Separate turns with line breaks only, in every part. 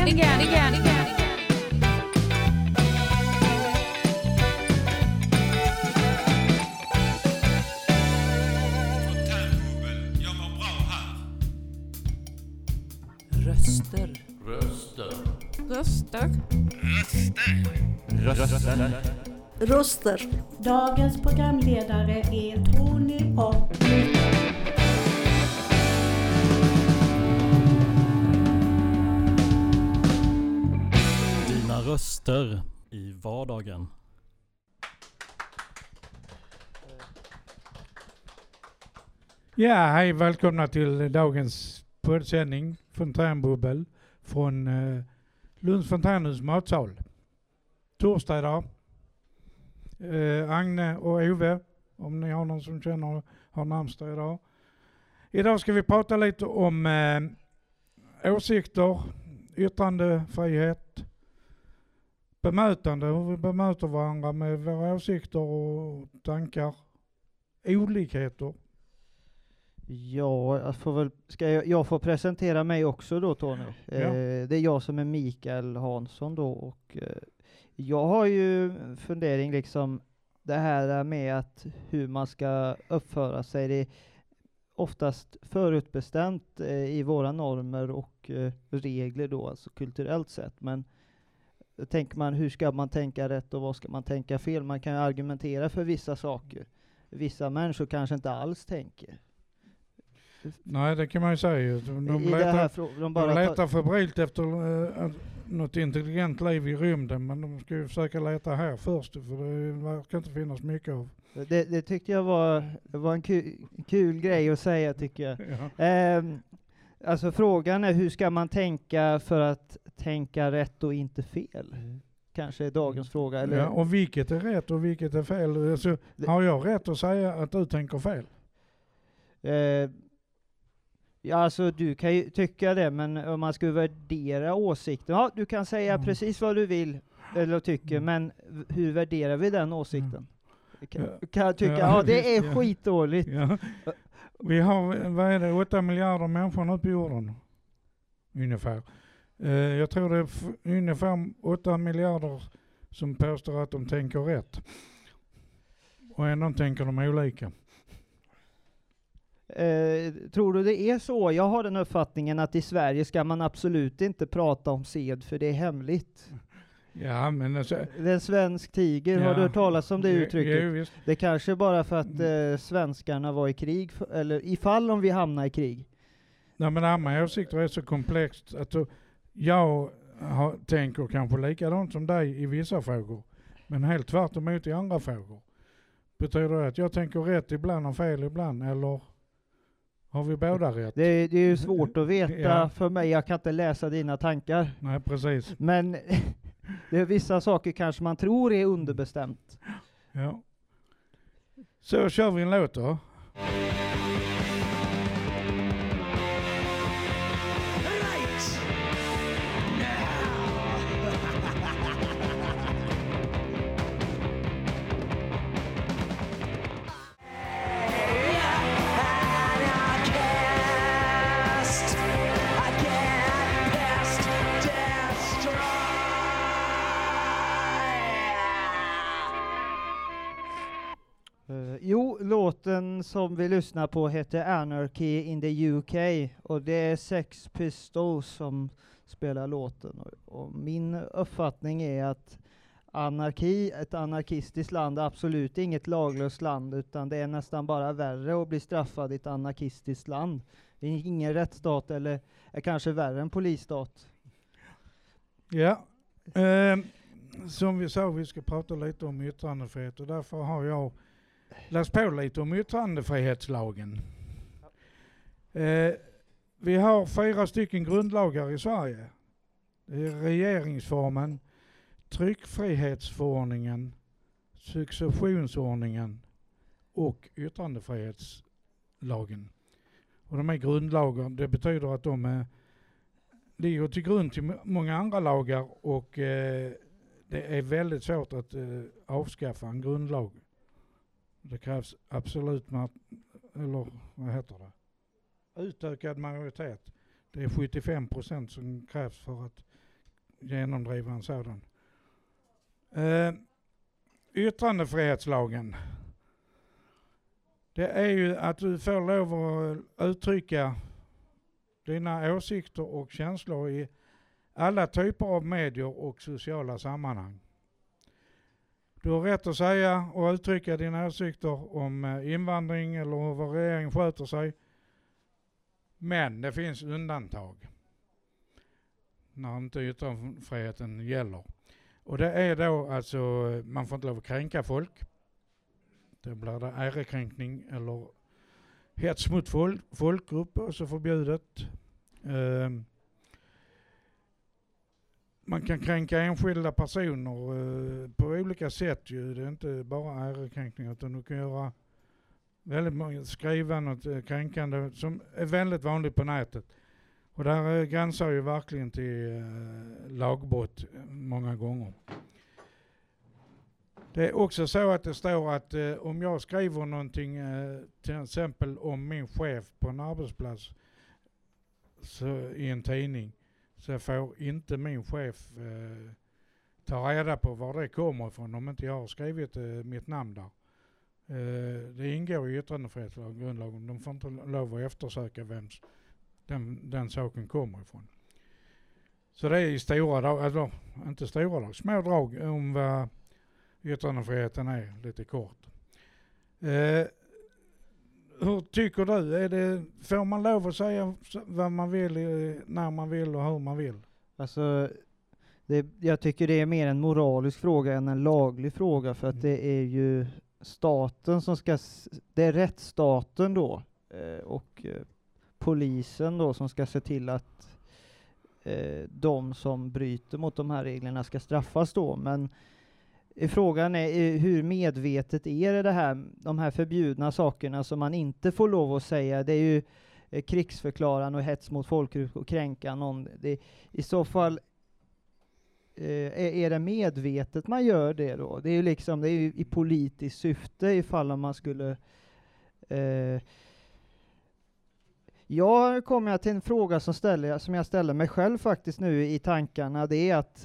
Röster.
Dagens programledare är Tony och
Dina röster i vardagen.
Ja, hej, välkomna till dagens poddsändning Fontänbubbel från Lunds Fontänhus matsal. Torsdag idag. Agne och Ove, om ni har någon som känner har namnsdag idag. Idag ska vi prata lite om åsikter, yttrandefrihet, bemötande, hur vi bemöter varandra med våra åsikter och tankar, olikheter.
Ja, jag får presentera mig också då, Tony.
Ja.
Det är jag som är Mikael Hansson då, och jag har ju fundering liksom det här med att hur man ska uppföra sig. Det är oftast förutbestämt i våra normer och regler då, alltså kulturellt sett. Men tänker man, hur ska man tänka rätt och vad ska man tänka fel? Man kan ju argumentera för vissa saker. Vissa människor kanske inte alls tänker.
Nej, det kan man ju säga. De letar febrilt efter något intelligent liv i rymden, men de ska ju försöka leta här först, för det verkar inte finnas mycket av.
Det tyckte jag var en kul grej att säga, tycker jag. Ja. Alltså frågan är, hur ska man tänka för att tänka rätt och inte fel? Kanske är dagens fråga. Eller?
Ja, och vilket är rätt och vilket är fel? Alltså, har jag rätt att säga att du tänker fel?
Ja, alltså du kan ju tycka det, men om man ska värdera åsikten, ja, du kan säga precis vad du vill eller tycker, men hur värderar vi den åsikten? Kan jag tycka, ja, det är skitdåligt.
Ja. Vi har, 8 miljarder människor nu på jorden, ungefär. Jag tror det är ungefär 8 miljarder som påstår att de tänker rätt. Och ändå tänker de olika.
Tror du det är så? Jag har den uppfattningen att i Sverige ska man absolut inte prata om sed, för det är hemligt.
Ja, men alltså,
det är en svensk tiger, har du hört talas om det uttrycket?
Ja,
det är kanske bara för att svenskarna var i krig, eller ifall om vi hamnar i krig.
Nej, men alla åsikter är så komplext att jag tänker kanske likadant som dig i vissa frågor, men helt tvärt emot i andra frågor. Betyder det att jag tänker rätt ibland och fel ibland, eller har vi båda rätt?
Det är ju svårt att veta för mig. Jag kan inte läsa dina tankar.
Nej, precis.
Men det är vissa saker kanske man tror är underbestämt.
Ja. Så kör vi en låt då.
Låten som vi lyssnar på heter Anarchy in the UK, och det är Sex Pistols som spelar låten. Och min uppfattning är att anarki, ett anarkistiskt land, är absolut inget laglöst land, utan det är nästan bara värre att bli straffad i ett anarkistiskt land. Det är ingen rättsstat, eller är kanske värre än polisstat.
Ja, som vi sa, vi ska prata lite om yttrandefrihet, och därför har jag läst på lite om yttrandefrihetslagen. Vi har 4 stycken grundlagar i Sverige. Det är regeringsformen, tryckfrihetsförordningen, successionsordningen och yttrandefrihetslagen. Och de är grundlagar. Det betyder att de ligger till grund till många andra lagar, och det är väldigt svårt att avskaffa en grundlag. Det krävs absolut utökad majoritet. Det är 75% som krävs för att genomdriva en sådan. Yttrandefrihetslagen. Det är ju att du får lov att uttrycka dina åsikter och känslor i alla typer av medier och sociala sammanhang. Du har rätt att säga och uttrycka dina åsikter om invandring eller vad regeringen sköter sig. Men det finns undantag när inte yttrandefriheten gäller. Och det är då alltså, man får inte lov att kränka folk. Det blir det ärekränkning eller hets mot folkgrupp, och så förbjudet. Man kan kränka enskilda personer på olika sätt ju. Det är inte bara ärekränkning, utan du kan göra väldigt många, skriva något kränkande som är väldigt vanligt på nätet. Och där gränsar ju verkligen till lagbrott många gånger. Det är också så att det står att om jag skriver någonting till exempel om min chef på en arbetsplats i en tidning, så får inte min chef ta reda på var det kommer ifrån om inte jag har skrivit mitt namn där. Det ingår i yttrandefrihetslagen, grundlagen. De får inte lov att eftersöka vems den saken kommer ifrån. Så det är i stora drag, alltså inte stora drag, små drag om vad yttrandefriheten är, lite kort. Hur tycker du? Får man lov att säga vad man vill, när man vill och hur man vill?
Alltså, jag tycker det är mer en moralisk fråga än en laglig fråga, för att det är ju staten som ska, det är rättsstaten då och polisen då som ska se till att de som bryter mot de här reglerna ska straffas då. Men frågan är hur medvetet är det här, de här förbjudna sakerna som man inte får lov att säga. Det är ju krigsförklaran och hets mot folkgrupp och kränka någon. I så fall är det medvetet man gör det då. Det är ju liksom, det är ju i politiskt syfte ifall man skulle jag kommer till en fråga som jag ställer mig själv faktiskt nu i tankarna. Det är att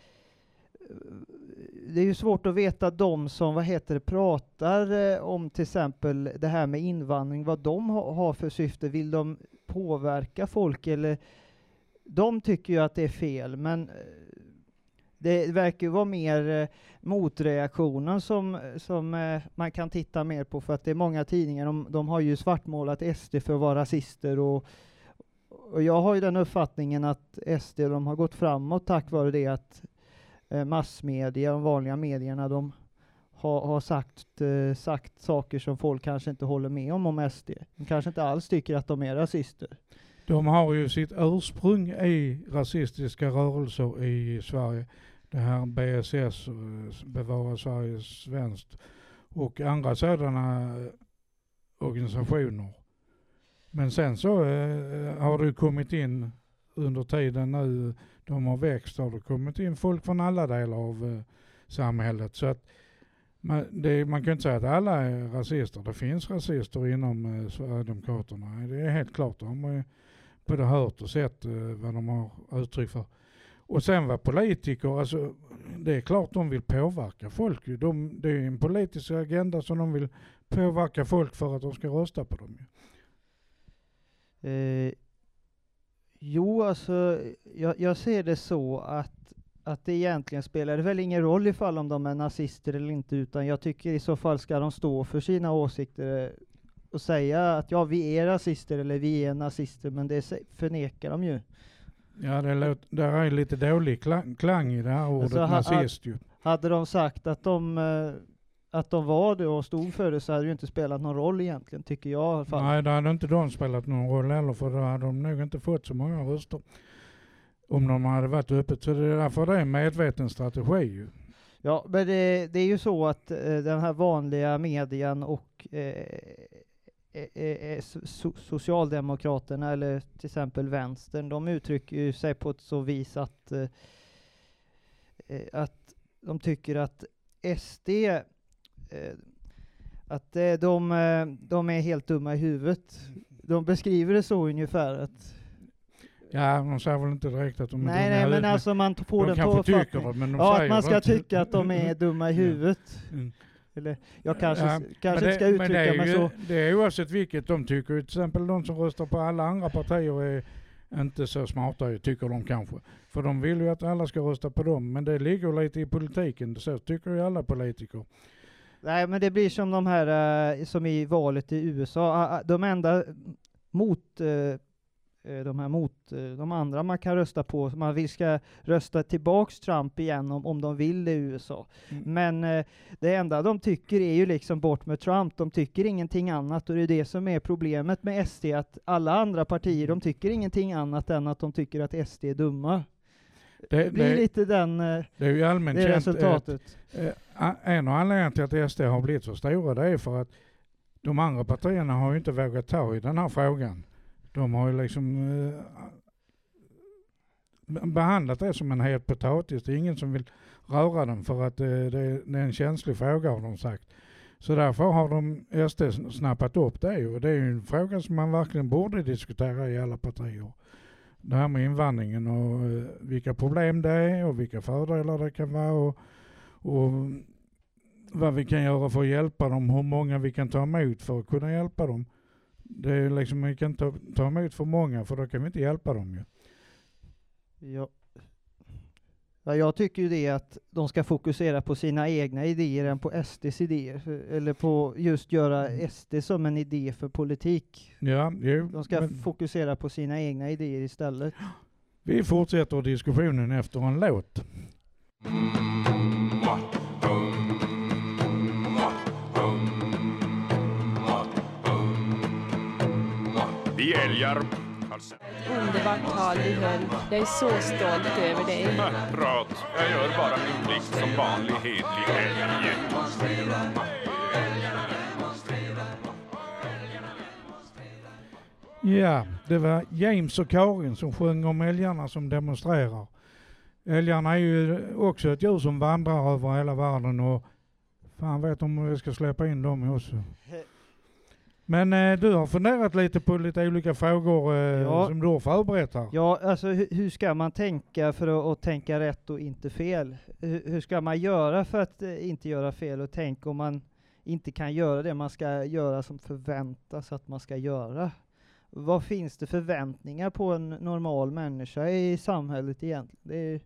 det är ju svårt att veta de som pratar om till exempel det här med invandring, vad de har för syfte. Vill de påverka folk, eller de tycker ju att det är fel, men det verkar ju vara mer motreaktionen som man kan titta mer på, för att det är många tidningar, de har ju svartmålat SD för att vara rasister, och jag har ju den uppfattningen att SD, de har gått framåt tack vare det att massmedia, de vanliga medierna, de har sagt saker som folk kanske inte håller med om SD. De kanske inte alls tycker att de är rasister.
De har ju sitt ursprung i rasistiska rörelser i Sverige. Det här BSS, Bevara Sveriges Svenskt, och andra sådana organisationer. Men sen så har det kommit in under tiden nu, de har växt, har det kommit in folk från alla delar av samhället. Så att man kan inte säga att alla är rasister. Det finns rasister inom Sverigedemokraterna. Det är helt klart. De har både hört och sett vad de har uttryck för. Och sen var politiker, alltså det är klart de vill påverka folk. Det är en politisk agenda som de vill påverka folk för att de ska rösta på dem.
Jo, alltså jag ser det så att det egentligen spelar väl ingen roll ifall om de är nazister eller inte, utan jag tycker i så fall ska de stå för sina åsikter och säga att ja, vi är rasister eller vi är nazister, men det förnekar de ju. Ja,
det är lite dålig klang i det här ordet alltså, nazist ju.
Hade de sagt att de var det och stod för det, så hade det ju inte spelat någon roll egentligen, tycker jag i alla fall.
Nej, det hade inte de spelat någon roll heller, för då hade de nog inte fått så många röster om de hade varit öppet. Så det är därför det är en medveten strategi ju.
Ja, men det är ju så att den här vanliga medien och Socialdemokraterna eller till exempel vänstern, de uttrycker ju sig på ett så vis att de tycker att SD att de är helt dumma i huvudet. De beskriver det så ungefär att
Ja, de säger väl inte direkt att de är dumma i
Nej,
huvudet,
men alltså man får
de
den
kanske
på
tycker det, men de
ja,
säger
att man ska
det inte.
tycka att de är dumma i huvudet.
Mm.
Eller jag kanske,
Ja,
kanske inte ska uttrycka mig så.
Det är oavsett vilket de tycker. Till exempel de som röstar på alla andra partier är inte så smarta, tycker de kanske. För de vill ju att alla ska rösta på dem. Men det ligger lite i politiken. Så tycker ju alla politiker.
Nej, men det blir som de här som i valet i USA. De enda de andra man kan rösta på, man vill ska rösta tillbaks Trump igen om de vill det i USA. Men det enda de tycker är ju liksom bort med Trump. De tycker ingenting annat, och det är det som är problemet med SD, att alla andra partier, de tycker ingenting annat än att de tycker att SD är dumma. Det blir lite den
det är ju allmänt
det
känt,
resultatet.
En av anledningarna till att SD har blivit så stora, det är för att de andra partierna har ju inte vågat ta i den här frågan. De har ju liksom behandlat det som en het potatis. Det är ingen som vill röra den, för att det är en känslig fråga, har de sagt. Så därför har de SD snappat upp det, och det är ju en fråga som man verkligen borde diskutera i alla partier. Det här med invandringen och vilka problem det är och vilka fördelar det kan vara och vad vi kan göra för att hjälpa dem, hur många vi kan ta emot för att kunna hjälpa dem. Det är liksom, vi kan ta emot för många, för då kan vi inte hjälpa dem ju.
Ja, jag tycker ju det, att de ska fokusera på sina egna idéer än på SDs idéer. Eller på just göra SD som en idé för politik.
Ja,
de ska fokusera på sina egna idéer istället.
Vi fortsätter diskussionen efter en låt.
Vi älgar.
Underbart tal du höll. Jag är så stolt över dig.
Prat. Jag gör bara min plikt som vanlig hedlig älg.
Ja, det var James och Karin som sjöng om älgarna som demonstrerar. Älgarna är ju också ett djur som vandrar över hela världen, och fan vet om vi ska släppa in dem också. Men du har funderat lite på lite olika frågor som du har förberett här.
Ja, alltså hur ska man tänka för att tänka rätt och inte fel? Hur ska man göra för att inte göra fel, och tänka om man inte kan göra det man ska göra som förväntas att man ska göra? Vad finns det förväntningar på en normal människa i samhället egentligen? Det är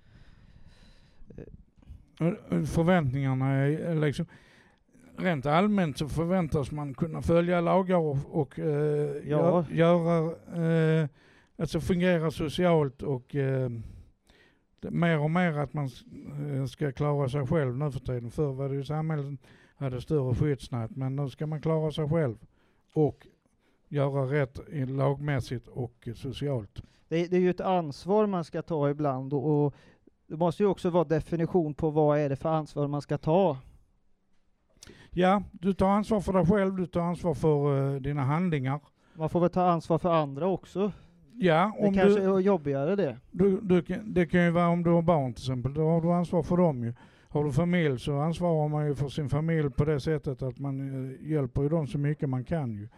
förväntningarna är liksom, rent allmänt så förväntas man kunna följa lagar och göra, alltså fungera socialt, och mer och mer att man ska klara sig själv nu för tiden. Förr var det ju samhället hade större skyddsnät, men nu ska man klara sig själv och göra rätt lagmässigt och socialt.
Det är ju ett ansvar man ska ta ibland, och det måste ju också vara definition på vad är det för ansvar man ska ta.
Ja, du tar ansvar för dig själv, du tar ansvar för dina handlingar.
Man får väl ta ansvar för andra också.
Ja,
det kanske är jobbigare det.
Det kan ju vara om du har barn till exempel, då har du ansvar för dem ju. Har du familj så ansvarar man ju för sin familj på det sättet att man hjälper ju dem så mycket man kan ju.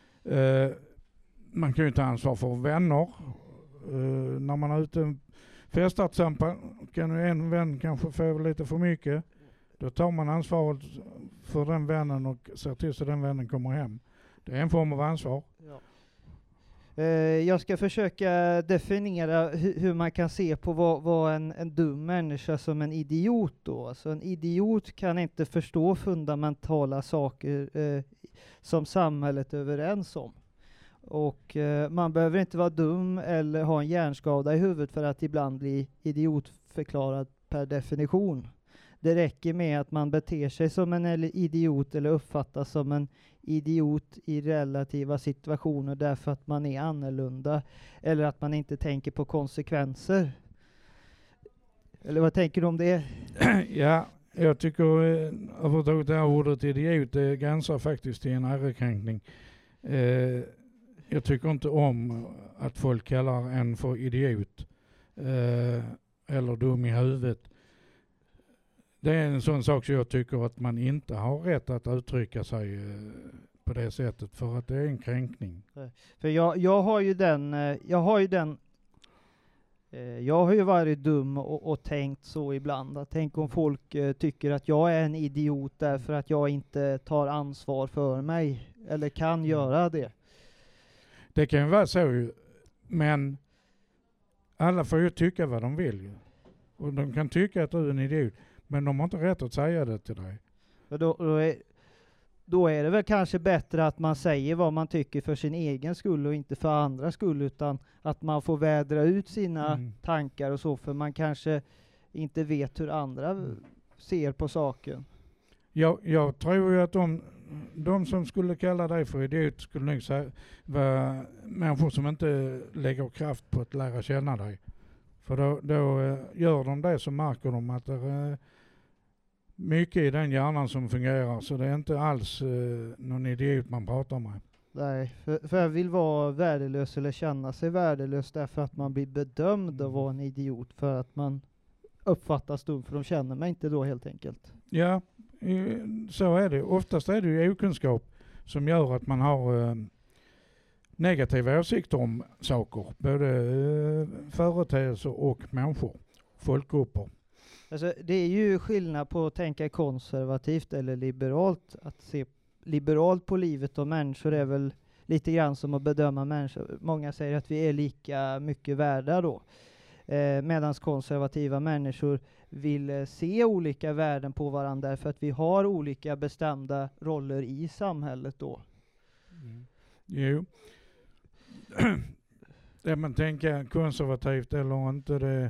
Man kan ju ta ansvar för vänner. När man är ute festar till exempel, kan ju en vän kanske få lite för mycket. Då tar man ansvaret för den vännen och ser till så den vännen kommer hem. Det är en form av ansvar.
Ja. Jag ska försöka definiera hur man kan se på vad en dum människa som en idiot då. Alltså en idiot kan inte förstå fundamentala saker som samhället är överens om. Och man behöver inte vara dum eller ha en hjärnskada i huvudet för att ibland bli idiotförklarad per definition. Det räcker med att man beter sig som en idiot eller uppfattas som en idiot i relativa situationer därför att man är annorlunda eller att man inte tänker på konsekvenser. Eller vad tänker du om det?
Ja, jag tycker överhuvudtaget det här ordet idiot det gränsar faktiskt till en ärekränkning. Jag tycker inte om att folk kallar en för idiot eller dum i huvudet. Det är en sån sak som jag tycker att man inte har rätt att uttrycka sig på det sättet, för att det är en kränkning.
För jag har ju den Jag har ju varit dum och tänkt så ibland. Att tänk om folk tycker att jag är en idiot därför att jag inte tar ansvar för mig. Eller kan göra det.
Det kan ju vara så ju. Men alla får ju tycka vad de vill ju. Och de kan tycka att du är en idiot. Men de har inte rätt att säga det till dig.
Då är det väl kanske bättre att man säger vad man tycker för sin egen skull och inte för andras skull, utan att man får vädra ut sina tankar och så, för man kanske inte vet hur andra ser på saken.
Jag tror ju att de som skulle kalla dig för idiot skulle nog säga vara människor som inte lägger kraft på att lära känna dig. För då gör de det, så märker de att det är mycket i den hjärnan som fungerar, så det är inte alls någon idiot man pratar med.
Nej, för jag vill vara värdelös eller känna sig värdelös därför att man blir bedömd att vara en idiot, för att man uppfattas dum, för de känner mig inte då helt enkelt.
Ja, så är det. Oftast är det ju okunskap som gör att man har negativa åsikter om saker, både företeelser och människor, folkgrupper.
Alltså, det är ju skillnad på att tänka konservativt eller liberalt. Att se liberalt på livet och människor är väl lite grann som att bedöma människor. Många säger att vi är lika mycket värda då. Medan konservativa människor vill se olika värden på varandra därför att vi har olika bestämda roller i samhället då.
Jo. Det man tänker konservativt eller inte,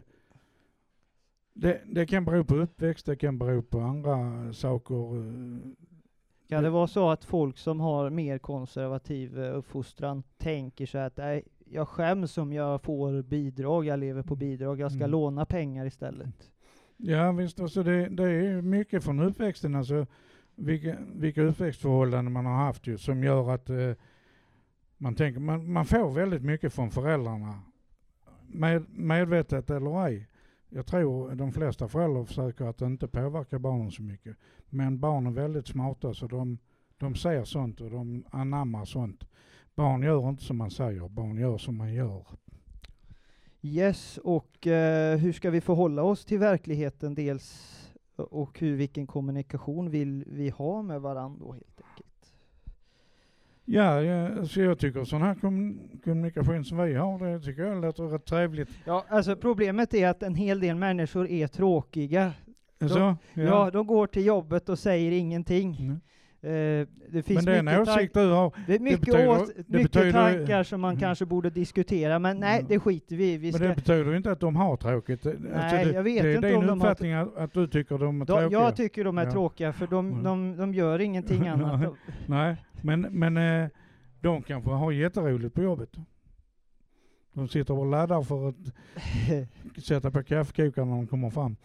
det kan bero på uppväxt, det kan bero på andra saker.
Kan det vara så att folk som har mer konservativ uppfostran tänker så att jag skäms om jag får bidrag, jag lever på bidrag, jag ska låna pengar istället?
Ja visst, alltså det är mycket från uppväxten, alltså vilka uppväxtförhållanden man har haft ju, som gör att man tänker, man får väldigt mycket från föräldrarna, medvetet eller ej. Jag tror de flesta föräldrar försöker att inte påverka barnen så mycket. Men barn är väldigt smarta, så de ser sånt och de anammar sånt. Barn gör inte som man säger, barn gör som man gör.
Yes, och hur ska vi förhålla oss till verkligheten dels, och vilken kommunikation vill vi ha med varandra då helt enkelt?
Ja, så jag tycker sån här kommunikation som vi har, det tycker jag låter rätt trevligt.
Ja, alltså problemet är att en hel del människor är tråkiga. De går till jobbet och säger ingenting. Det finns, men det är en åsikt du har. Det är mycket tankar som man kanske borde diskutera, men nej, det skiter vi i.
Men det betyder inte att de har tråkigt.
Nej, alltså jag vet
inte
om de har... Det är din
uppfattning att du tycker de är tråkiga.
Jag tycker de är tråkiga, för de gör ingenting annat.
Nej, men de kanske har jätteroligt på jobbet. De sitter och laddar för att sätta på kaffekokaren när de kommer fram.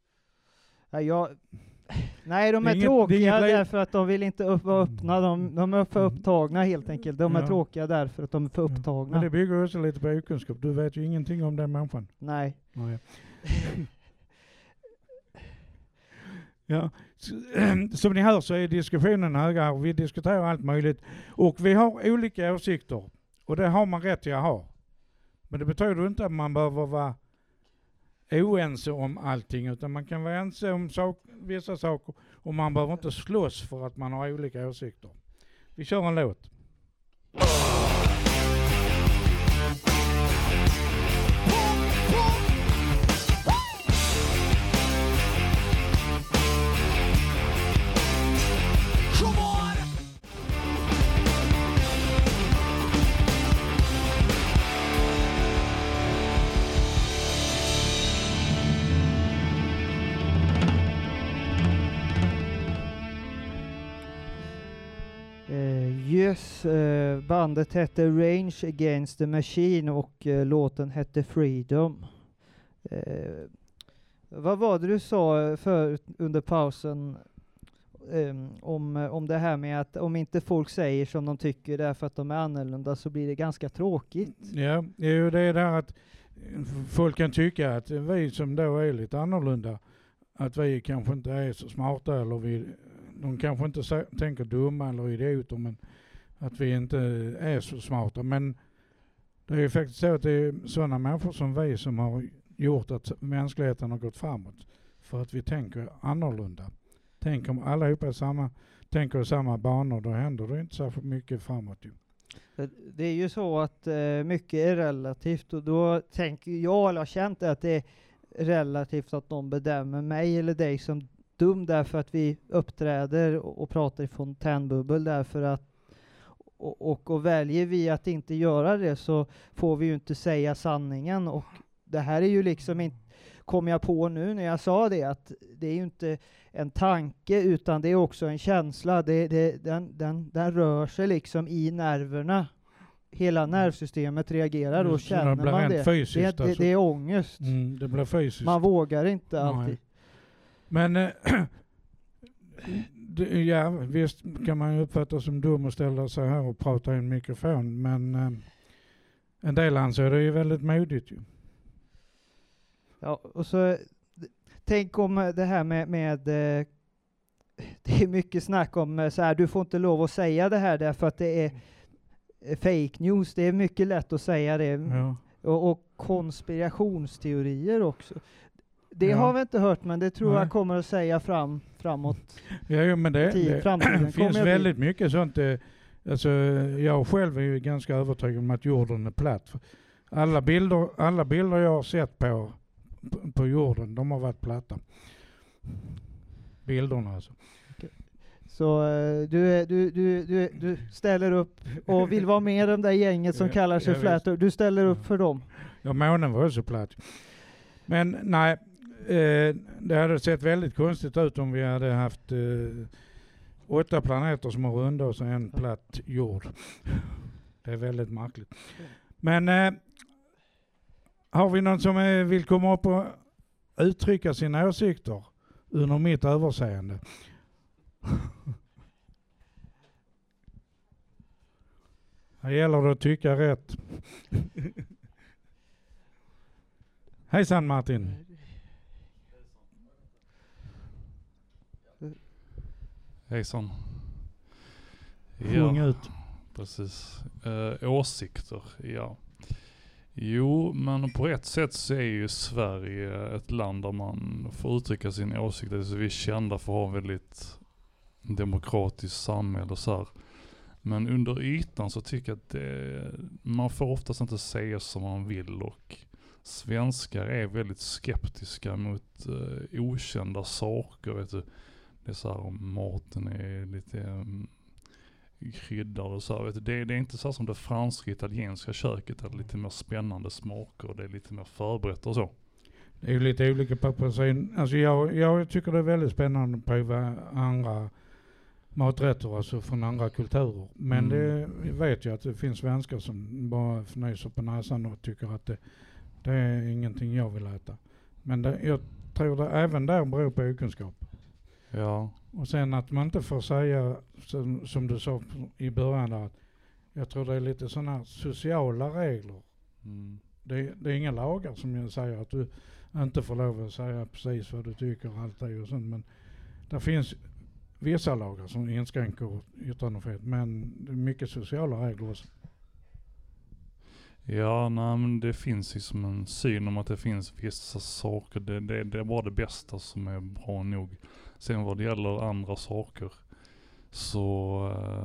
Nej, de är tråkiga därför att de vill inte vara öppna. De är för upptagna helt enkelt. De är tråkiga därför att de är för upptagna.
Men det bygger också lite på okunskap. Du vet ju ingenting om den människan.
Nej.
Ja. Som ni hör så är diskussionen höga. Vi diskuterar allt möjligt. Och vi har olika åsikter. Och det har man rätt till att ha. Men det betyder inte att man behöver vara oense om allting, utan man kan vara ense om vissa saker, och man behöver inte slåss för att man har olika åsikter. Vi kör en låt.
Bandet hette Rage Against the Machine och låten hette Freedom. Vad var det du sa under pausen om det här med att om inte folk säger som de tycker därför att de är annorlunda, så blir det ganska tråkigt? Ja,
det är det där att folk kan tycka att vi som då är lite annorlunda, att vi kanske inte är så smarta, eller de kanske inte tänker dumma eller idioter, men att vi inte är så smarta. Men Det är ju faktiskt så att det är sådana människor som vi som har gjort att mänskligheten har gått framåt. För att vi tänker annorlunda. Tänk om allihopa tänker i samma banor, då händer det inte så mycket framåt ju.
Det är ju så att mycket är relativt, och då tänker jag, eller har känt att det är relativt att någon bedömer mig eller dig som dum därför att vi uppträder och pratar i fontänbubbel, därför att och väljer vi att inte göra det så får vi ju inte säga sanningen. Och det här är ju liksom inte, kom jag på nu när jag sa det, att det är ju inte en tanke utan det är också en känsla. Den rör sig liksom i nerverna. Hela nervsystemet reagerar och känner
det
man det.
Fysiskt,
det är ångest.
Det blir fysiskt.
Man vågar inte alltid.
Men ja, visst kan man ju uppfatta som dum och ställa sig här och prata i en mikrofon, men en del anser det ju väldigt modigt ju.
Ja, och så tänk om det här med det är mycket snack om så här, du får inte lov att säga det här därför att det är fake news. Det är mycket lätt att säga det.
Ja.
Och konspirationsteorier också. Det har vi inte hört, men det tror jag kommer att säga framåt.
Ja, men det finns väldigt mycket sånt. Alltså, jag själv är ju ganska övertygad om att jorden är platt. Alla bilder jag har sett på jorden, de har varit platta. Bilderna alltså.
Så du ställer upp och vill vara med i det där gänget som kallar sig Flat Earth. Du ställer upp för dem.
Ja, månen var så platt. Men nej, det hade sett väldigt konstigt ut om vi hade haft 8 planeter som har runda och så en platt jord. Det är väldigt märkligt. Men har vi någon som vill komma upp och uttrycka sina åsikter under mitt överseende? Här gäller det att tycka rätt. Hejsan Martin.
Hejsan.
Sjung ut.
Precis. Åsikter, ja. Jo, men på ett sätt så är ju Sverige ett land där man får uttrycka sina åsikter. Så vi är kända för att ha väldigt demokratiskt samhälle och så här. Men under ytan så tycker jag att man får oftast inte säga som man vill, och svenskar är väldigt skeptiska mot okända saker. Vet du. Det är så här om maten är lite kryddad och så här. Vet du. Det är inte så som det franska italienska köket, det är lite mer spännande smaker och det är lite mer förberett och så.
Det är ju lite olika på sig. Alltså jag tycker det är väldigt spännande att prova andra maträtter, alltså från andra kulturer. Men det vet jag att det finns svenskar som bara fnyser på näsan och tycker att det är ingenting jag vill äta. Men jag tror det även där beror på okunskap.
Ja. Och
sen att man inte får säga, som du sa i början där, att jag tror det är lite sådana sociala regler. Det är inga lagar som jag säger att du inte får lov att säga precis vad du tycker alltid och sånt. Men det finns vissa lagar som inskränker yttrandefrihet, men det är mycket sociala regler också.
Ja, nej, men det finns liksom en syn om att det finns vissa saker. Det är bara det bästa som är bra nog. Sen vad det gäller andra saker så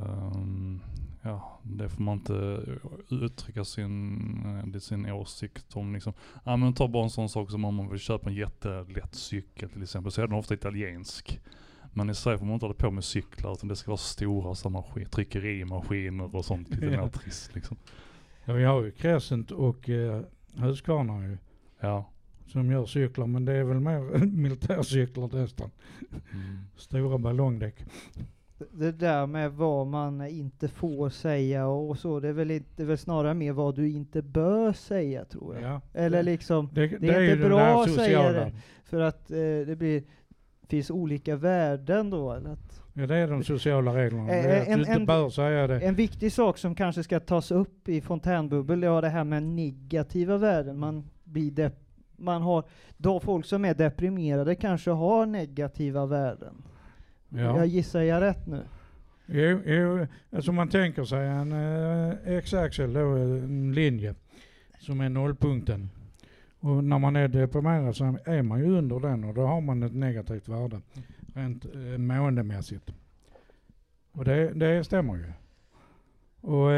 det får man inte uttrycka sin åsikt om. Liksom. Ja, men ta bara en sån sak som om man vill köpa en jättelätt cykel till exempel, så är den ofta italiensk. Men i Sverige får man inte hålla på med cyklar, utan det ska vara stora tryckerimaskiner och sånt. Lite mer trist liksom.
Ja, vi har ju Crescent och Husqvarna ju.
Ja.
Som gör cyklar, men det är väl mer militärcyklar nästan. Stora ballongdäck.
Det där med vad man inte får säga och så, det är väl snarare mer vad du inte bör säga, tror jag. Ja. Eller liksom, det är inte bra att säga det, för att finns olika värden då, eller att
ja, det är de sociala reglerna. Du inte bör säga det.
En viktig sak som kanske ska tas upp i fontänbubbel är det här med negativa värden. Man har då folk som är deprimerade kanske har negativa värden. Ja. Jag gissar jag rätt nu.
Jo, alltså man tänker sig en x-axel då, en linje. som är nollpunkten. Och när man är deprimerad så är man ju under den och då har man ett negativt värde rent måendemässigt. Och det stämmer ju. Och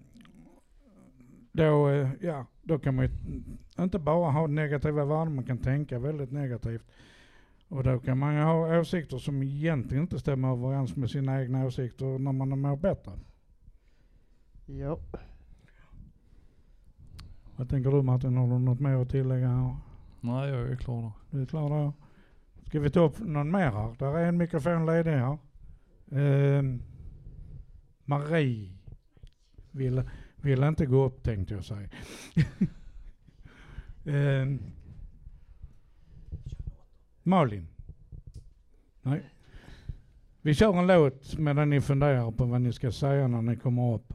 då kan man ju inte bara ha negativa värden, man kan tänka väldigt negativt. Och då kan man ju ha åsikter som egentligen inte stämmer överens med sina egna åsikter när man mår bättre.
Ja.
Vad tänker du, Martin? Har du något mer att tillägga här?
Nej, jag är klar då.
Du är klar då? Ska vi ta upp någon mer här? Där är en mikrofon ledig här. Marie vill inte gå upp, tänkte jag säga. Malin? Nej. Vi kör en låt medan ni funderar på vad ni ska säga när ni kommer upp.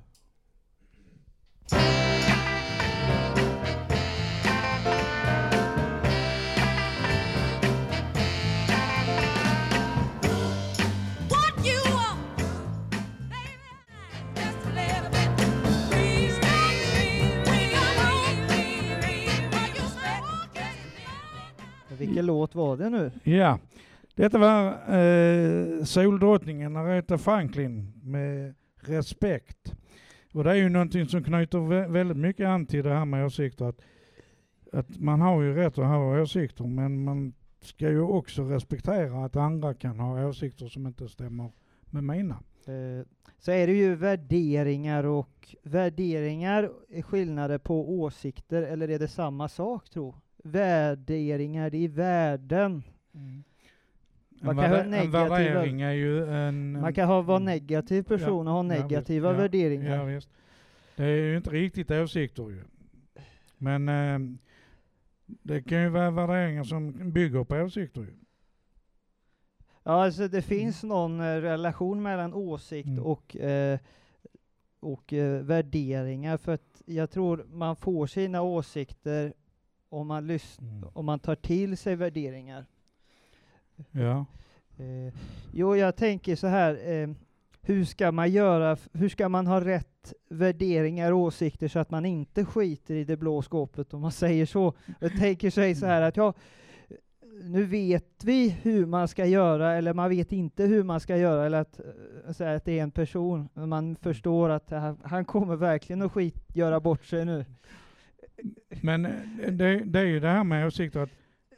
Vilken låt var det nu?
Ja, detta var Soldrottningen Aretha Franklin med Respekt. Och det är ju någonting som knyter väldigt mycket an till det här med åsikter. Att man har ju rätt att ha åsikter, men man ska ju också respektera att andra kan ha åsikter som inte stämmer med mina.
Så är det ju värderingar, och värderingar är skillnader på åsikter, eller är det samma sak, tror? Värderingar, det är värden. Man kan ha
värdering är ju
man kan vara negativ person och ha negativa värderingar.
Ja, visst. Det är ju inte riktigt åsikter ju. Men det kan ju vara värderingar som bygger på åsikter ju.
Ja, alltså det finns någon relation mellan åsikt och värderingar, för att jag tror man får sina åsikter om man lyssnar, om man tar till sig värderingar.
Ja.
Jag tänker så här, hur ska man göra, hur ska man ha rätt värderingar och åsikter så att man inte skiter i det blå skåpet, om man säger så. Jag tänker sig så här att nu vet vi hur man ska göra, eller man vet inte hur man ska göra, eller att säga att det är en person, men man förstår att han kommer verkligen att göra bort sig nu.
Men det är ju det här med åsikter, att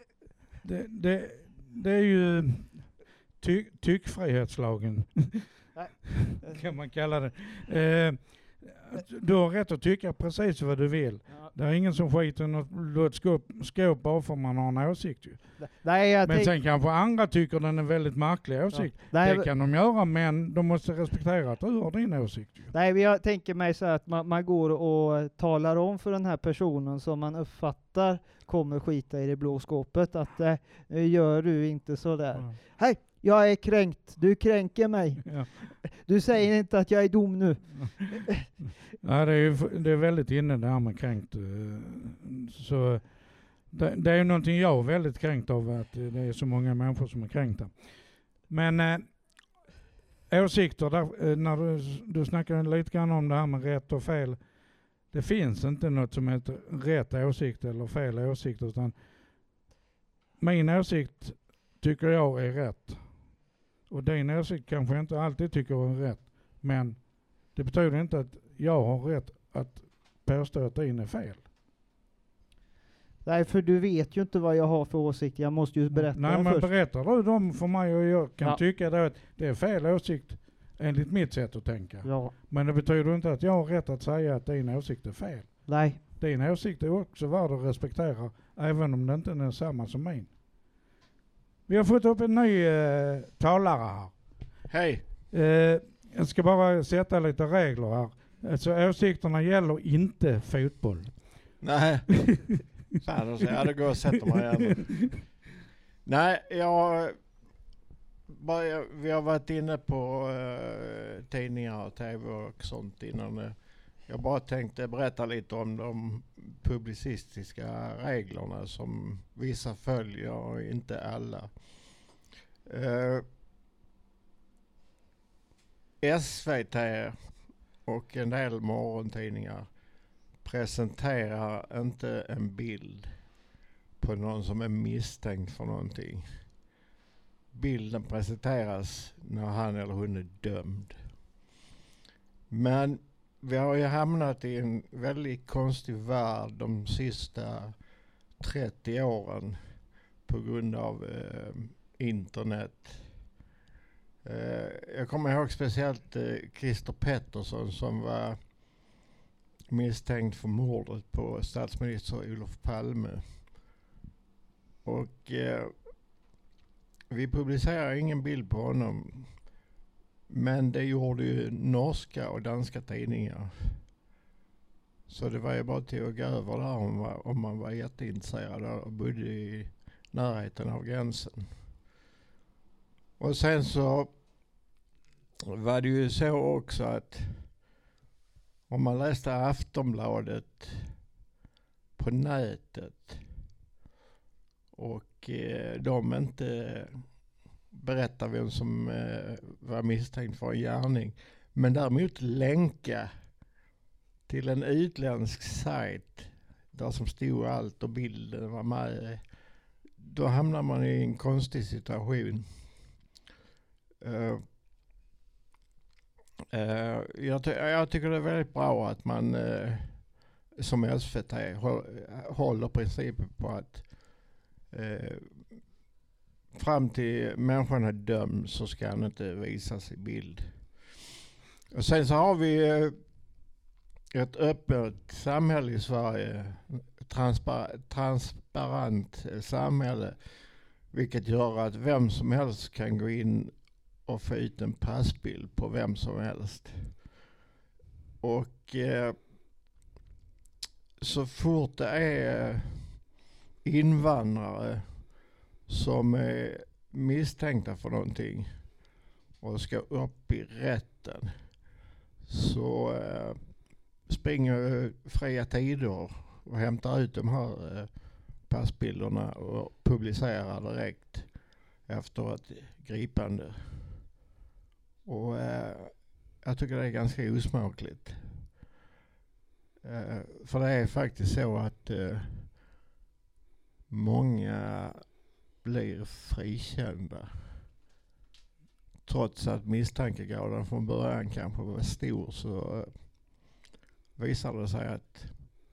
det är ju tyckfrihetslagen kan man kalla det. Du har rätt att tycka precis vad du vill. Ja. Det är ingen som skiter något skåp bara för man har en åsikt ju. Men sen kanske andra tycker den är väldigt märklig åsikt. Ja. Det kan de göra, men de måste respektera att du har din åsikt ju.
Nej, jag tänker mig så att man går och talar om för den här personen som man uppfattar kommer skita i det blå skåpet, att gör du inte så där. Ja. Hej! Jag är kränkt. Du kränker mig. Ja. Du säger inte att jag är dum nu.
Ja, det är väldigt inne det här med kränkt. Så det är någonting jag är väldigt kränkt av, att det är så många människor som är kränkta. Men åsikter, där, när du snackar lite grann om det här med rätt och fel. Det finns inte något som heter rätt åsikt eller fel åsikt, utan min åsikt tycker jag är rätt. Och din åsikt kanske jag inte alltid tycker är rätt. Men det betyder inte att jag har rätt att påstå att din är fel.
Nej, för du vet ju inte vad jag har för åsikt. Jag måste ju berätta.
Nej, men berättar du dem för mig, och jag kan tycka då att det är fel åsikt enligt mitt sätt att tänka. Ja. Men det betyder inte att jag har rätt att säga att din åsikt är fel.
Nej.
Din åsikt är också värd att respektera, även om det inte är samma som min. Vi har fått upp en ny talare här.
Hej.
Jag ska bara sätta lite regler här. Alltså åsikterna gäller inte fotboll.
Nej. Fan, alltså, det går att sätta mig igen. Nej, vi har varit inne på tidningar och tv och sånt innan. Jag bara tänkte berätta lite om de publicistiska reglerna som vissa följer och inte alla. SVT och en del morgontidningar presenterar inte en bild på någon som är misstänkt för någonting. Bilden presenteras när han eller hon är dömd. Men vi har ju hamnat i en väldigt konstig värld de sista 30 åren på grund av internet. Jag kommer ihåg speciellt Christer Pettersson som var misstänkt för mordet på statsminister Olof Palme. Och vi publicerar ingen bild på honom. Men det gjorde ju norska och danska tidningar. Så det var ju bara till att gå över där om man var jätteintresserad och bodde i närheten av gränsen. Och sen så var det ju så också att om man läste Aftonbladet på nätet och de inte berättar vem som var misstänkt för en gärning, men däremot länka till en utländsk sajt där som stod allt och bilden var med, då hamnar man i en konstig situation. Jag tycker det är väldigt bra att man som SVT håller principen på att fram till människan är dömd så ska han inte visas i bild. Och sen så har vi ett öppet samhälle i Sverige, transparent samhälle, vilket gör att vem som helst kan gå in och få ut en passbild på vem som helst. Och så fort det är invandrare som är misstänkta för någonting och ska upp i rätten, så springer Fria Tider och hämtar ut de här passbilderna och publicerar direkt efter ett gripande. Och jag tycker det är ganska osmakligt. För det är faktiskt så att många blir frikända. Trots att misstankegraden från början kanske var stor, så visar det sig att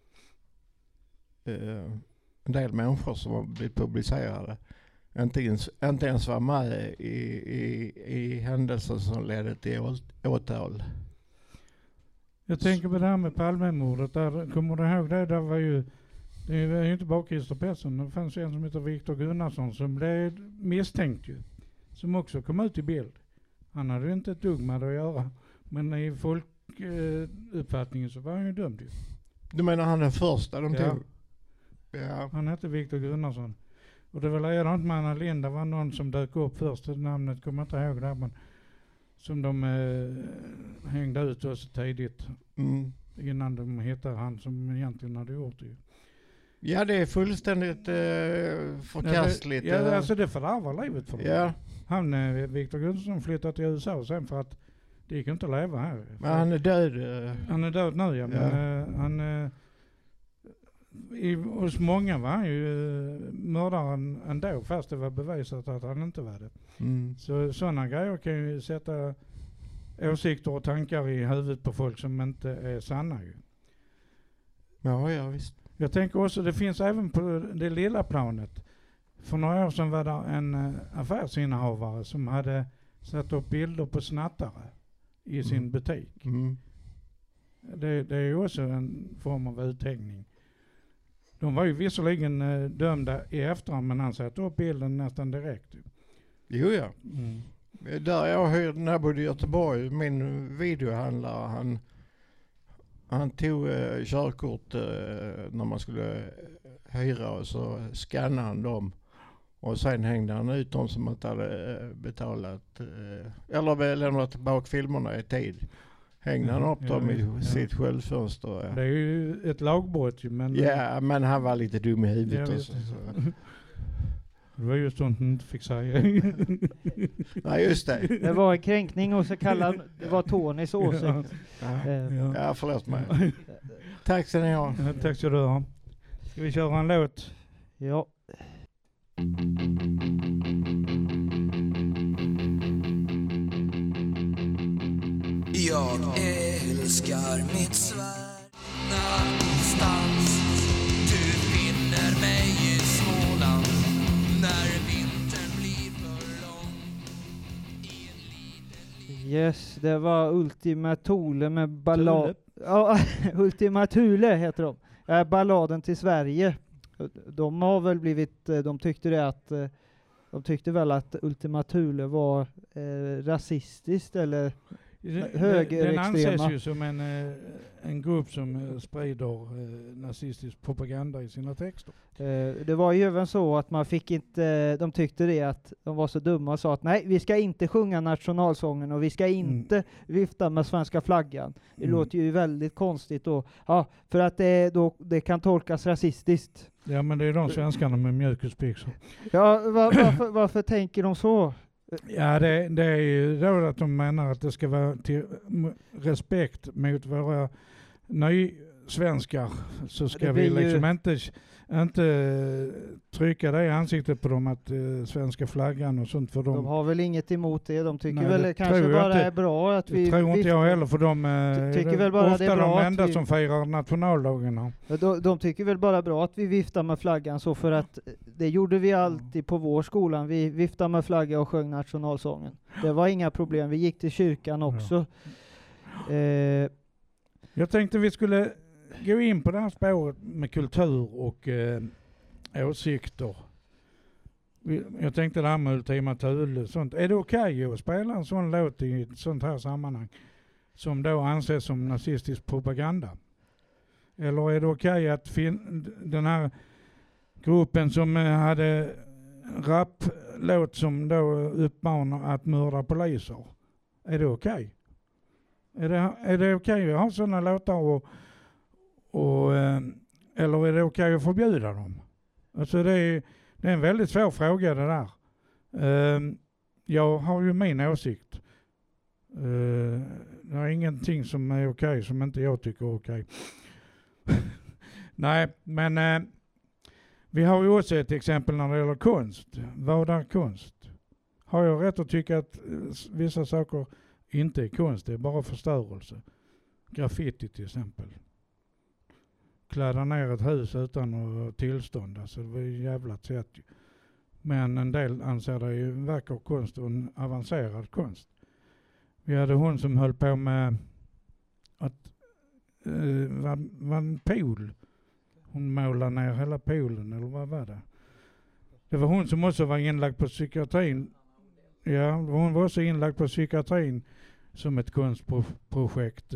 en del människor som har blivit publicerade inte ens var med i händelser som ledde till åtal.
Jag tänker på det här med Palmemordet. Där, kommer du ihåg det? Det var ju inte bara Christer Pettersson. Det fanns en som heter Viktor Gunnarsson som blev misstänkt ju. Som också kom ut i bild. Han hade ju inte ett dugg med det att göra. Men i folkuppfattningen så var han ju dömd ju.
Du menar han den första de tog?
Ja. Han hette Viktor Gunnarsson. Och det var likadant med Anna Linda, var någon som dök upp först, namnet kommer jag inte ihåg där, men som de hängde ut så tidigt innan de hittade han som egentligen hade gjort det.
Ja, det är fullständigt förkastligt.
Ja, alltså det fördärvar livet för dem.
Ja.
Han, Viktor Gunnarsson, flyttade till USA sen för att det gick inte att leva här.
Men han är död.
Han är död nu, ja. Men han... hos många var han ju mördaren ändå, fast det var bevisat att han inte var det. Så sådana grejer kan ju sätta åsikter och tankar i huvudet på folk som inte är sanna ju.
Ja, visst.
Jag tänker också, det finns även på det lilla planet. För några år sedan var det en affärsinnehavare som hade satt upp bilder på snattare i sin butik. Det är ju också en form av uthängning. De var ju visserligen dömda i efterhand, men han satte upp bilden nästan direkt.
Jo, ja. Där jag hörde när jag bodde i Göteborg, min videohandlare, han tog körkort när man skulle hyra, och så scannade han dem. Och sen hängde han ut dem som inte hade betalat eller lämnat tillbaka filmerna i tid. Hängde han upp dem i sitt sköldfönster.
Det är ju ett lagbrott ju, men...
Ja, men han var lite dum i huvudet också.
Det var just sånt hon inte fick säga.
Nej, just det.
Det var en kränkning och så kallade det var Tonys åsikt.
Ja, förlåt mig. Tack ska ni ha.
Ja, tack ska du ha. Ska vi köra en låt?
Ja.
Jag älskar mitt Sverige någonstans. Du finner mig i Småland när vintern blir för lång. I en liten
Yes, det var Ultima Thule med ballad. Ja, Ultima Thule heter de. Balladen till Sverige. De har väl blivit, de tyckte väl att Ultima Thule var rasistiskt eller
Den anses ju som en grupp som sprider nazistisk propaganda i sina texter.
Det var ju även så att man fick inte, de tyckte det att de var så dumma och sa att nej, vi ska inte sjunga nationalsången och vi ska inte vifta med svenska flaggan. Det låter ju väldigt konstigt då. Ja, för att det kan tolkas rasistiskt.
Ja, men det är de svenskarna med mjukisbyxor.
Ja, varför tänker de så?
Ja, det är ju då att de menar att det ska vara till respekt mot våra nysvenskar, så ska vi liksom inte trycka det i ansiktet på dem att svenska flaggan och sånt för dem.
De har väl inget emot det. De tycker väl kanske bara är bra att vi...
Det tror inte jag heller, för de
tycker väl bara
ofta
det är bra
de enda
att vi,
som firar nationaldagen.
De tycker väl bara bra att vi viftar med flaggan, så för att det gjorde vi alltid på vår skolan. Vi viftade med flagga och sjöng nationalsången. Det var inga problem. Vi gick till kyrkan också.
Jag tänkte vi skulle gå in på det här spåret med kultur och åsikter. Jag tänkte det här med Ultima Thule. Sånt. Är det okej att spela en sån låt i ett sånt här sammanhang som då anses som nazistisk propaganda? Eller är det okej att den här gruppen som hade rap-låt som då uppmanar att mörda poliser, är det okej? Är det okej att ha sådana låtar eller är det okej att förbjuda dem? Alltså det är en väldigt svår fråga det där. Jag har ju min åsikt. Det är ingenting som är okej som inte jag tycker är okej. Nej, men vi har ju också ett exempel när det gäller konst. Vad är konst? Har jag rätt att tycka att vissa saker inte är konst, det är bara förstörelse? Graffiti till exempel. Kläda ner ett hus utan tillstånd, alltså det var ju jävla sätt. Men en del anser det ju vacker konst och en avancerad konst. Vi hade hon som höll på med att var en pool. Hon målade ner hela poolen, eller vad var det? Det var hon som också var inlagd på psykiatrin. Ja, hon var också inlagd på psykiatrin som ett konstprojekt.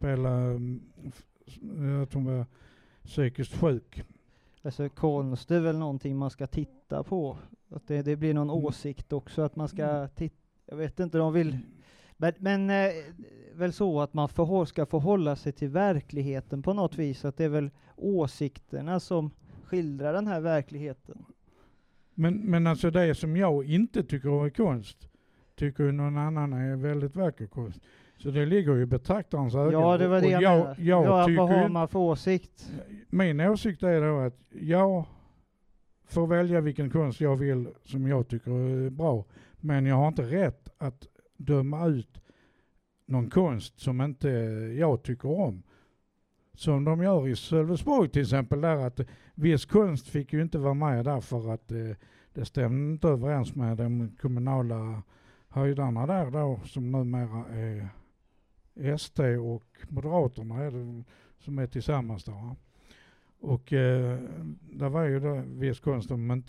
Att hon var psykiskt sjuk. Alltså
konst är väl någonting man ska titta på. Att det blir någon åsikt också att man ska titta. Jag vet inte, de vill... Men väl så att man ska förhålla sig till verkligheten på något vis. Att det är väl åsikterna som skildrar den här verkligheten.
Men alltså det som jag inte tycker är konst, tycker ju någon annan är väldigt vacker konst. Så det ligger ju i betraktarens ögon.
Ja, det var det jag vad har man för åsikt?
Min åsikt är då att jag får välja vilken konst jag vill som jag tycker är bra. Men jag har inte rätt att döma ut någon konst som inte jag tycker om. Som de gör i Sölvesborg till exempel, där att viss konst fick ju inte vara med där för att det stämde inte överens med de kommunala höjdarna där då, som numera är SD och Moderaterna är det, som är tillsammans där. Och det var ju då viss konst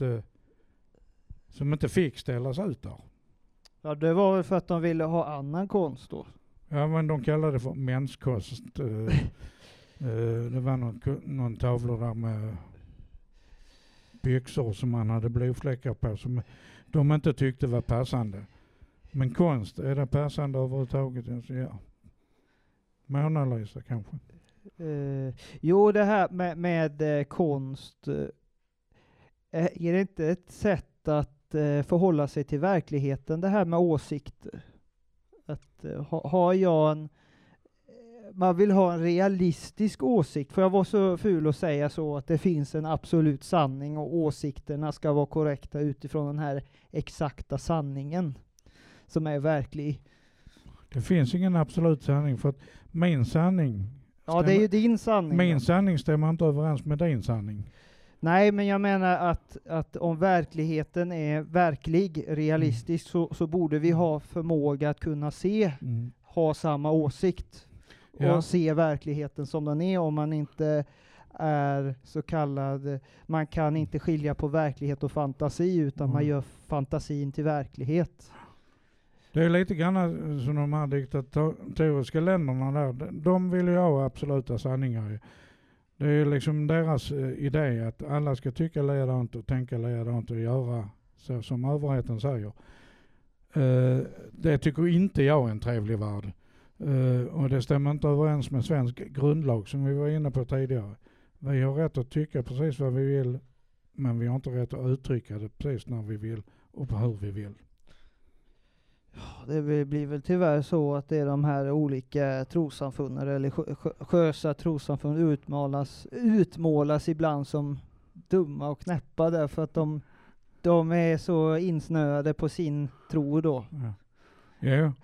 som inte fick ställas ut där.
Ja, det var väl för att de ville ha annan konst då.
Ja, men de kallade det för menskonst. Det var någon tavlor där med byxor som man hade blodfläckar på som de inte tyckte var passande. Men konst, är det passande överhuvudtaget? Ja. Mona Lisa kanske.
Jo, det här med konst, är det inte ett sätt sätt att förhålla sig till verkligheten, det här med åsikter. Att har jag en... Man vill ha en realistisk åsikt. För jag var så ful att säga så att det finns en absolut sanning och åsikterna ska vara korrekta utifrån den här exakta sanningen som är verklig.
Det finns ingen absolut sanning för att min sanning...
Ja, det är ju din sanning.
Min sanning stämmer inte överens med din sanning.
Nej, men jag menar att om verkligheten är verklig, realistisk, så borde vi ha förmåga att kunna se, ha samma åsikt. Och se verkligheten som den är, om man inte är så kallad, man kan inte skilja på verklighet och fantasi, utan man gör fantasin till verklighet.
Det är lite grann som de här diktatoriska länderna där, de vill ju ha absoluta sanningar. Det är liksom deras idé att alla ska tycka likadant och tänka likadant och göra så som överheten säger. Det tycker inte jag är en trevlig värld. Och det stämmer inte överens med svensk grundlag som vi var inne på tidigare. Vi har rätt att tycka precis vad vi vill, men vi har inte rätt att uttrycka det precis när vi vill och på hur vi vill.
Det blir väl tyvärr så att det är de här olika trossamfunden, religiösa trossamfund utmålas ibland som dumma och knäppa därför att de är så insnöade på sin tro då.
Ja.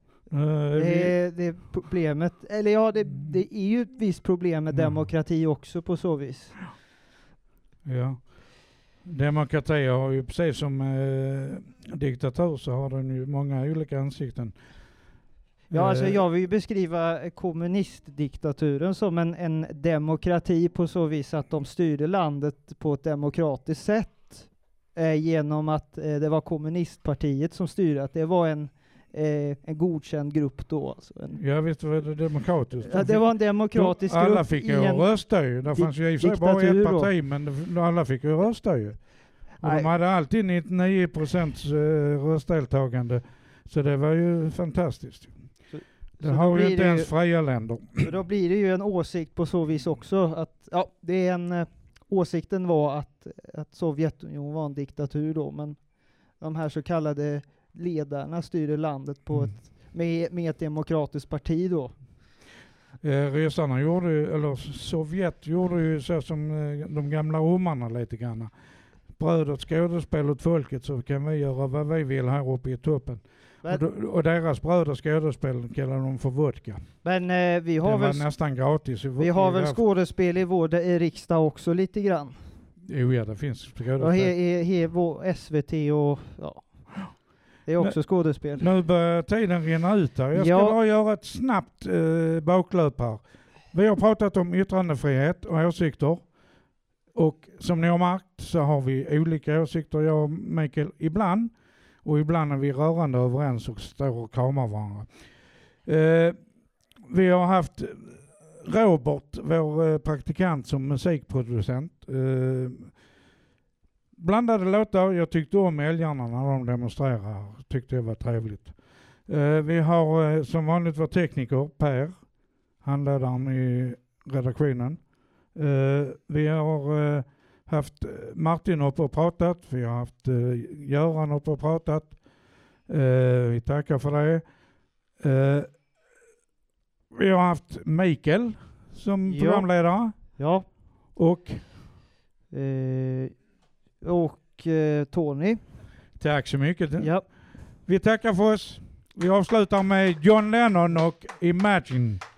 Det är problemet, eller ja, det är ju ett visst problem med demokrati också på så vis.
Ja. Demokrati har ju precis som diktatur så har den ju många olika ansikten.
Ja, alltså jag vill ju beskriva kommunistdiktaturen som en demokrati på så vis att de styrde landet på ett demokratiskt sätt genom att det var kommunistpartiet som styrde, att det var en godkänd grupp då. Alltså
Ja, visst var det demokratiskt.
Ja, det var en demokratisk grupp.
Alla fick ju rösta ju. Det fanns ju i sig bara ett parti, men alla fick ju rösta ju. Och de hade alltid 99% röstdeltagande. Så det var ju fantastiskt. Det har ju inte ens fria länder.
Då blir det ju en åsikt på så vis också. Att, ja, det är åsikten var att Sovjetunionen var en diktatur då. Men de här så kallade ledarna styrde landet på med ett demokratiskt parti då.
Ryssarna Sovjet gjorde ju så som de gamla romarna lite grann. Bröd och skådespel åt folket, så kan vi göra vad vi vill här uppe i toppen. Och deras bröd och skådespel kallar de för vodka.
Men vi har
det var nästan gratis.
Vi har väl skådespel i vår riksdag också lite grann.
Jo, ja, det finns skådespel.
Och vår SVT och ja. Det är också skådespel.
Nu börjar tiden rinna ut här. Jag ska bara göra ett snabbt baklöp här. Vi har pratat om yttrandefrihet och åsikter. Och som ni har märkt så har vi olika åsikter, jag och Mikael, ibland. Och ibland är vi rörande överens och står och kramar varandra. Vi har haft Robert, vår praktikant, som musikproducent. Blandade låtar. Jag tyckte om älgarna när de demonstrerar. Tyckte det var trevligt. Vi har som vanligt vår tekniker, Per. Handledaren i redaktionen. Vi har haft Martin uppe och pratat. Vi har haft Göran uppe och pratat. Vi tackar för det. Vi har haft Mikael som programledare.
Ja.
Och
Tony.
Tack så mycket.
Ja.
Vi tackar för oss. Vi avslutar med John Lennon och Imagine.